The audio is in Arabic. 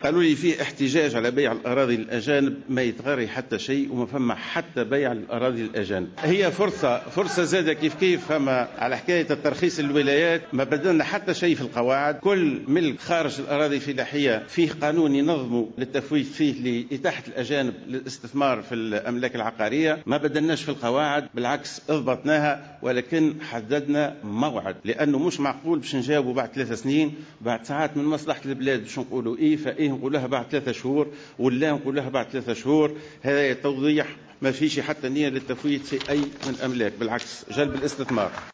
قالوا لي فيه احتجاج على بيع الأراضي للأجانب، ما يتغير حتى شيء وما فما حتى بيع الأراضي للأجانب. هي فرصة زادة كيف فما على حكاية الترخيص الولايات، ما بدلنا حتى شيء في القواعد. كل ملك خارج الأراضي الفلاحية فيه قانون ينظمه للتفويت فيه لإتاحة الأجانب للاستثمار في الأملاك العقارية. ما بدلناش في القواعد، بالعكس اضبطناها، ولكن حددنا موعد، لأنه مش معقول باش نجاوبوا بعد 3 سنين. بعد ساعات من مصلحة البلاد باش نقولوا فإيه نقولها بعد 3 شهور ولا نقولها بعد 3 شهور. هذا توضيح، ما فيش حتى نية للتفويت في أي من الأملاك، بالعكس جلب الاستثمار.